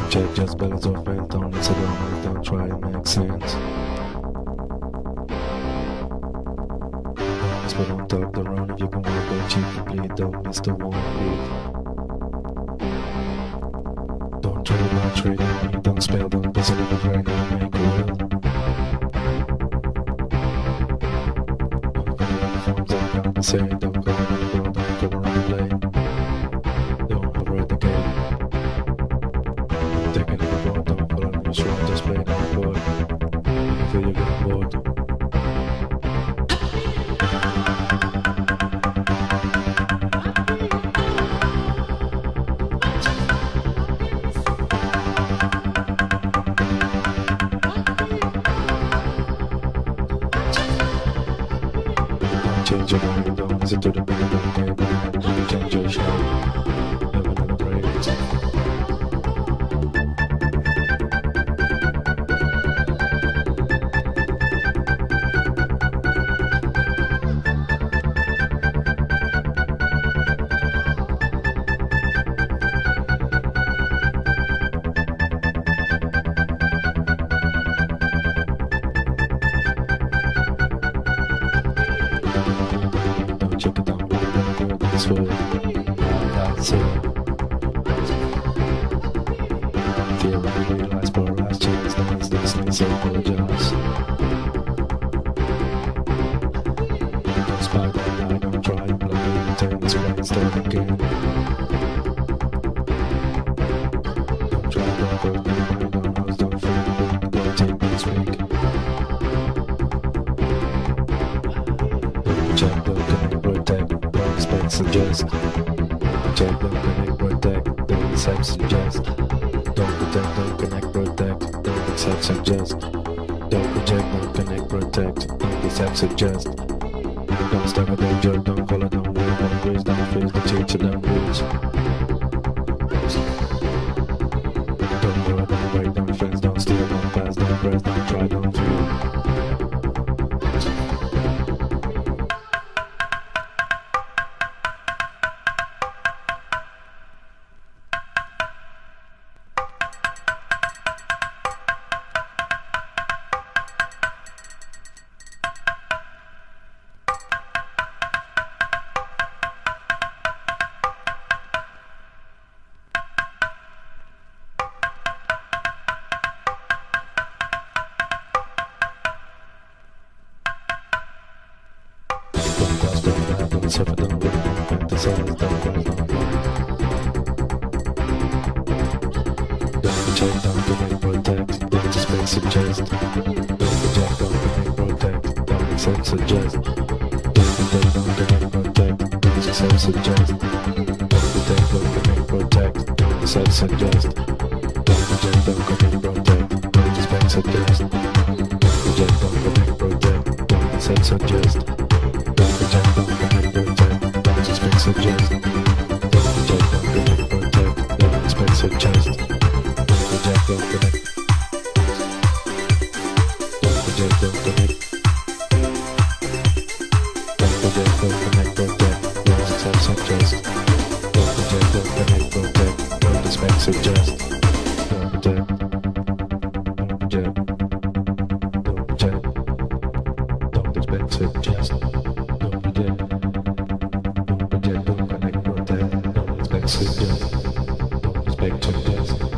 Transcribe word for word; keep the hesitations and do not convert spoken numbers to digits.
check, just balance or fail. Don't mess around, don't try to make sense. But don't talk the run if you can work out cheap and bleed. Don't miss the one beat. Don't try to not trade on me. Don't spell, don't bust a little brain and make a will. Don't go on the phones, don't compensate. Don't go on the road, don't go around the lane. Don't override the game. Taking it abroad, don't follow me strong, just play it on board. You feel you're getting bored. Change your mind, don't listen to the band, don't care about it, you change your show. Have another break. Check it down, we're gonna do it this way. That's it. Feel like you realize for a last chance, that's this thing, so apologize. Don't spy that I don't try and play and turn this way and start again. Don't try, don't go, don't mind, don't lose, don't feel the wind, don't take this week. Don't check, don't connect, protect, don't expect, suggest. Check, don't connect, protect, don't accept, suggest. Don't protect, don't connect, protect, don't accept, suggest. Don't project, don't connect, protect, don't accept, suggest. Don't stop, don't jerk, don't follow, don't wait, don't raise, don't face, don't change, don't reach. Don't borrow, don't wait, don't friends, don't steal, don't pass, don't press, don't try, don't feel. Don't suffer, don't worry, don't fantasize, don't cry, don't lie. Don't project, don't connect, protect, don't expect, suggest. Don't project, don't connect, protect, don't accept, suggest. Don't protect, don't connect, protect, don't accept, suggest. Don't protect, don't connect, protect, don't accept, suggest. Don't project, don't connect, protect, don't expect, suggest. Don't project, don't connect, protect, don't accept, suggest. Don't project, don't connect, protect, don't expect, suggest. Don't project, don't connect, protect, don't expect, suggest. Don't project, don't connect. Don't project, don't connect. Don't project, don't connect, protect, don't accept, suggest. Don't project, don't connect, protect, don't expect, suggest. Don't project, don't project, don't project, don't expect, suggest. Don't project, don't project, don't connect, protect, don't expect, suggest. Don't expect, suggest.